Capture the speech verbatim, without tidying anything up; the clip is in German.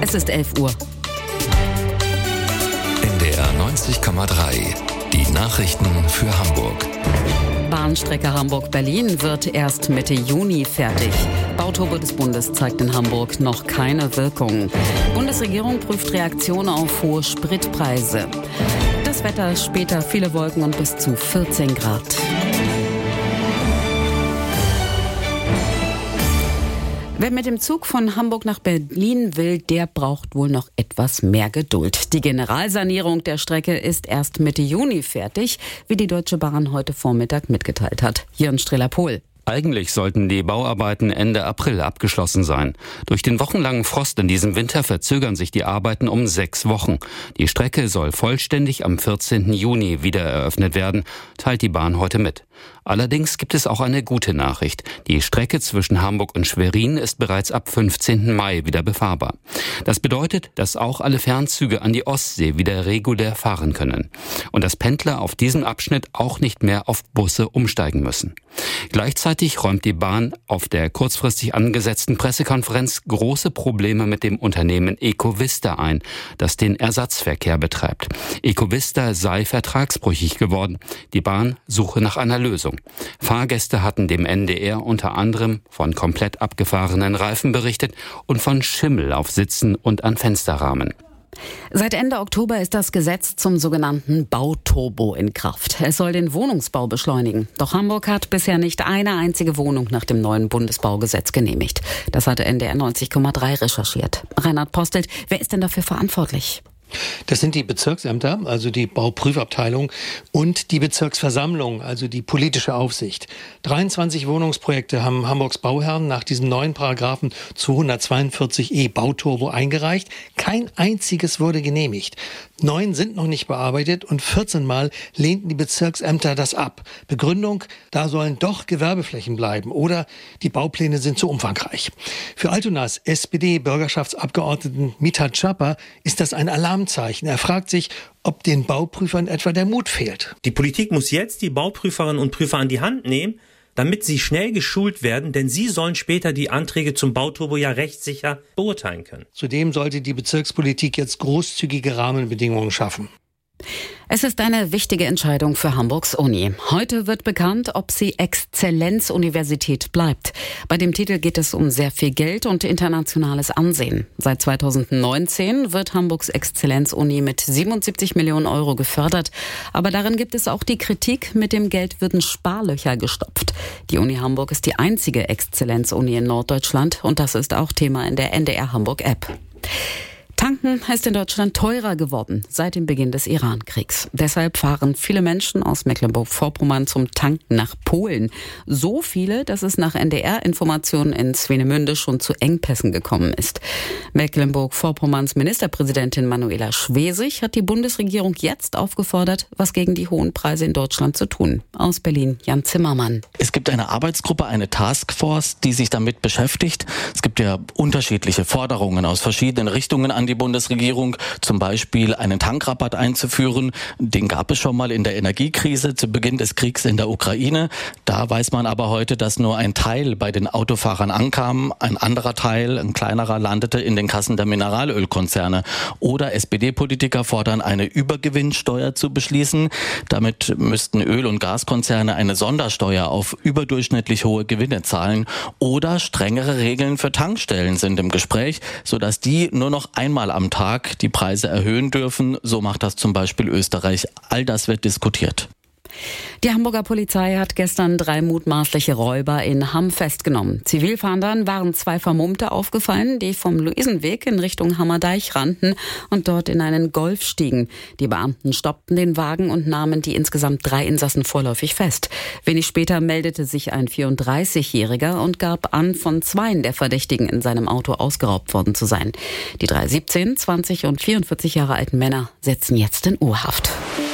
Es ist elf Uhr. N D R neunzig Komma drei. Die Nachrichten für Hamburg. Bahnstrecke Hamburg-Berlin wird erst Mitte Juni fertig. Bauturbo des Bundes zeigt in Hamburg noch keine Wirkung. Bundesregierung prüft Reaktion auf hohe Spritpreise. Das Wetter, später viele Wolken und bis zu vierzehn Grad. Wer mit dem Zug von Hamburg nach Berlin will, der braucht wohl noch etwas mehr Geduld. Die Generalsanierung der Strecke ist erst Mitte Juni fertig, wie die Deutsche Bahn heute Vormittag mitgeteilt hat. Jörn Streller-Pohl. Eigentlich sollten die Bauarbeiten Ende April abgeschlossen sein. Durch den wochenlangen Frost in diesem Winter verzögern sich die Arbeiten um sechs Wochen. Die Strecke soll vollständig am vierzehnten Juni wieder eröffnet werden, teilt die Bahn heute mit. Allerdings gibt es auch eine gute Nachricht. Die Strecke zwischen Hamburg und Schwerin ist bereits ab fünfzehnten Mai wieder befahrbar. Das bedeutet, dass auch alle Fernzüge an die Ostsee wieder regulär fahren können. Und dass Pendler auf diesem Abschnitt auch nicht mehr auf Busse umsteigen müssen. Gleichzeitig räumt die Bahn auf der kurzfristig angesetzten Pressekonferenz große Probleme mit dem Unternehmen Ecovista ein, das den Ersatzverkehr betreibt. Ecovista sei vertragsbrüchig geworden. Die Bahn suche nach einer Lösung. Fahrgäste hatten dem N D R unter anderem von komplett abgefahrenen Reifen berichtet und von Schimmel auf Sitzen und an Fensterrahmen. Seit Ende Oktober ist das Gesetz zum sogenannten Bauturbo in Kraft. Es soll den Wohnungsbau beschleunigen. Doch Hamburg hat bisher nicht eine einzige Wohnung nach dem neuen Bundesbaugesetz genehmigt. Das hatte N D R neunzig Komma drei recherchiert. Reinhard Postelt, wer ist denn dafür verantwortlich? Das sind die Bezirksämter, also die Bauprüfabteilung, und die Bezirksversammlung, also die politische Aufsicht. dreiundzwanzig Wohnungsprojekte haben Hamburgs Bauherren nach diesem neuen Paragraphen zweihundertzweiundvierzig e Bauturbo eingereicht. Kein einziges wurde genehmigt. Neun sind noch nicht bearbeitet und vierzehn Mal lehnten die Bezirksämter das ab. Begründung, da sollen doch Gewerbeflächen bleiben oder die Baupläne sind zu umfangreich. Für Altonas S P D-Bürgerschaftsabgeordneten Mithat Schapper ist das ein Alarmzeichen. Er fragt sich, ob den Bauprüfern etwa der Mut fehlt. Die Politik muss jetzt die Bauprüferinnen und Prüfer an die Hand nehmen, damit sie schnell geschult werden, denn sie sollen später die Anträge zum Bauturbo ja rechtssicher beurteilen können. Zudem sollte die Bezirkspolitik jetzt großzügige Rahmenbedingungen schaffen. Es ist eine wichtige Entscheidung für Hamburgs Uni. Heute wird bekannt, ob sie Exzellenzuniversität bleibt. Bei dem Titel geht es um sehr viel Geld und internationales Ansehen. Seit zweitausendneunzehn wird Hamburgs Exzellenzuni mit siebenundsiebzig Millionen Euro gefördert. Aber darin gibt es auch die Kritik, mit dem Geld würden Sparlöcher gestopft. Die Uni Hamburg ist die einzige Exzellenzuni in Norddeutschland und das ist auch Thema in der N D R Hamburg App. Tanken ist in Deutschland teurer geworden seit dem Beginn des Iran-Kriegs. Deshalb fahren viele Menschen aus Mecklenburg-Vorpommern zum Tanken nach Polen. So viele, dass es nach N D R-Informationen in Swinemünde schon zu Engpässen gekommen ist. Mecklenburg-Vorpommerns Ministerpräsidentin Manuela Schwesig hat die Bundesregierung jetzt aufgefordert, was gegen die hohen Preise in Deutschland zu tun. Aus Berlin, Jan Zimmermann. Es gibt eine Arbeitsgruppe, eine Taskforce, die sich damit beschäftigt. Es gibt ja unterschiedliche Forderungen aus verschiedenen Richtungen an die Bundesregierung, zum Beispiel einen Tankrabatt einzuführen. Den gab es schon mal in der Energiekrise zu Beginn des Kriegs in der Ukraine. Da weiß man aber heute, dass nur ein Teil bei den Autofahrern ankam. Ein anderer Teil, ein kleinerer, landete in den Kassen der Mineralölkonzerne. Oder S P D-Politiker fordern, eine Übergewinnsteuer zu beschließen. Damit müssten Öl- und Gaskonzerne eine Sondersteuer auf überdurchschnittlich hohe Gewinne zahlen. Oder strengere Regeln für Tankstellen sind im Gespräch, sodass die nur noch einmal am Tag die Preise erhöhen dürfen. So macht das zum Beispiel Österreich. All das wird diskutiert. Die Hamburger Polizei hat gestern drei mutmaßliche Räuber in Hamm festgenommen. Zivilfahndern waren zwei Vermummte aufgefallen, die vom Luisenweg in Richtung Hammerdeich rannten und dort in einen Golf stiegen. Die Beamten stoppten den Wagen und nahmen die insgesamt drei Insassen vorläufig fest. Wenig später meldete sich ein vierunddreißigjähriger und gab an, von zweien der Verdächtigen in seinem Auto ausgeraubt worden zu sein. Die drei siebzehn, zwanzig und vierundvierzig Jahre alten Männer sitzen jetzt in U-Haft.